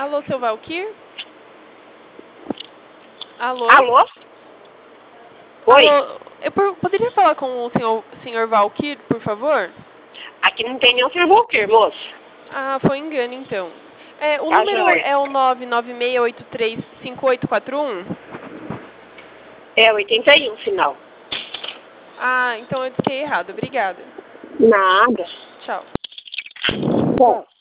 Alô, seu Valquir? Alô? Alô? Oi? Alô, poderia falar com o senhor Valquir, por favor? Aqui não tem nenhum Sr. Valquir, moço. Ah, foi engano, então. O Tá número joia. é o 996835841? É 81, final. Ah, então eu disse errado. Obrigada. Nada. Tchau. Bom.